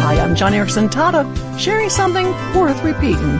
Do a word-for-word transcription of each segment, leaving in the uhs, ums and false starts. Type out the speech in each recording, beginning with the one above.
Hi, I'm John Erickson Tata, sharing something worth repeating.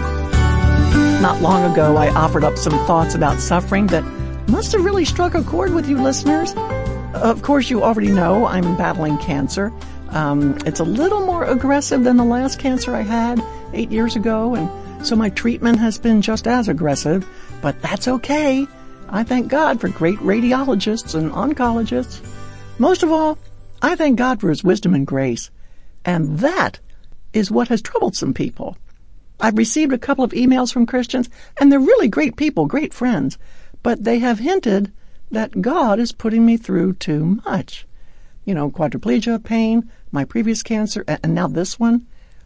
Not long ago, I offered up some thoughts about suffering that must have really struck a chord with you listeners. Of course, you already know I'm battling cancer. Um, it's a little more aggressive than the last cancer I had eight years ago, and so my treatment has been just as aggressive, but that's okay. I thank God for great radiologists and oncologists. Most of all, I thank God for His wisdom and grace. And that is what has troubled some people. I've received a couple of emails from Christians, and they're really great people, great friends, but they have hinted that God is putting me through too much. You know, quadriplegia, pain, my previous cancer, and now this one.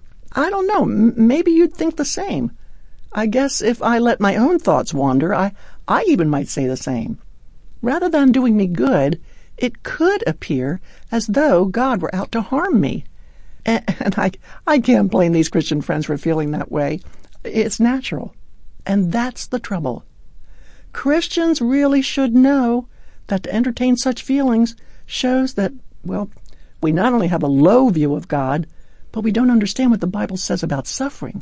I don't know, m- maybe you'd think the same. I guess if I let my own thoughts wander, I, I even might say the same. Rather than doing me good, it could appear as though God were out to harm me. And I, I can't blame these Christian friends for feeling that way. It's natural. And that's the trouble. Christians really should know that to entertain such feelings shows that, well, we not only have a low view of God, but we don't understand what the Bible says about suffering.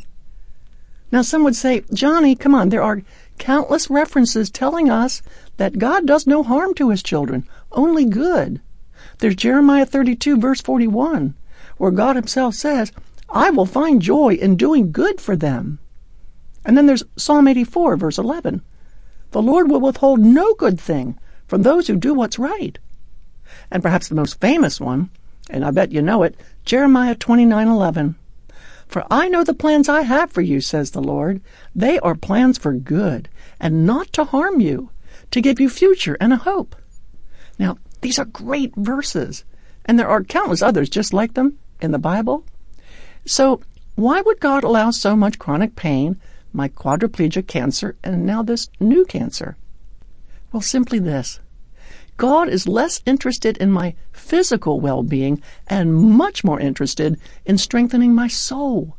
Now, some would say, Johnny, come on, there are countless references telling us that God does no harm to His children, only good. There's Jeremiah thirty-two, verse forty-one. Where God Himself says, I will find joy in doing good for them. And then there's Psalm eighty-four, verse eleven. The Lord will withhold no good thing from those who do what's right. And perhaps the most famous one, and I bet you know it, Jeremiah twenty-nine, eleven. For I know the plans I have for you, says the Lord. They are plans for good and not to harm you, to give you future and a hope. Now, these are great verses, and there are countless others just like them in the Bible. So why would God allow so much chronic pain, my quadriplegia, cancer, and now this new cancer? Well, simply this. God is less interested in my physical well-being and much more interested in strengthening my soul.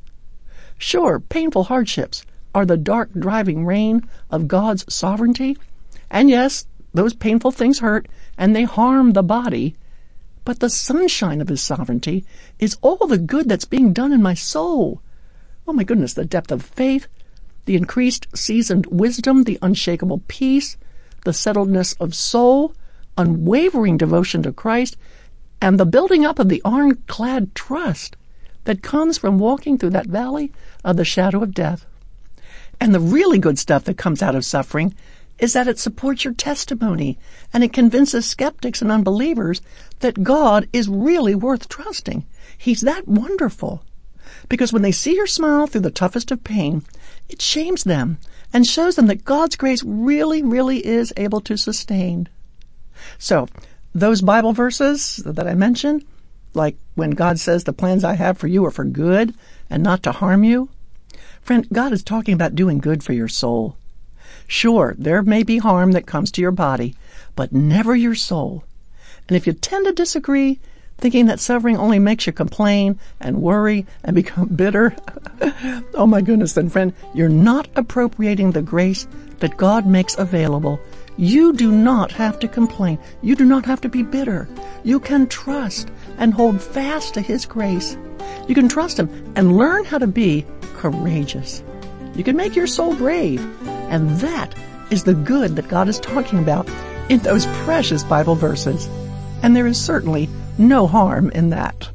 Sure, painful hardships are the dark driving rain of God's sovereignty. And yes, those painful things hurt and they harm the body. But the sunshine of His sovereignty is all the good that's being done in my soul. Oh my goodness, the depth of faith, the increased seasoned wisdom, the unshakable peace, the settledness of soul, unwavering devotion to Christ, and the building up of the ironclad trust that comes from walking through that valley of the shadow of death. And the really good stuff that comes out of suffering is that it supports your testimony, and it convinces skeptics and unbelievers that God is really worth trusting. He's that wonderful. Because when they see your smile through the toughest of pain, it shames them and shows them that God's grace really, really is able to sustain. So, those Bible verses that I mentioned, like when God says the plans I have for you are for good and not to harm you, friend, God is talking about doing good for your soul. Sure, there may be harm that comes to your body, but never your soul. And if you tend to disagree, thinking that suffering only makes you complain and worry and become bitter, oh my goodness, then friend, you're not appropriating the grace that God makes available. You do not have to complain. You do not have to be bitter. You can trust and hold fast to His grace. You can trust Him and learn how to be courageous. You can make your soul brave. And that is the good that God is talking about in those precious Bible verses. And there is certainly no harm in that.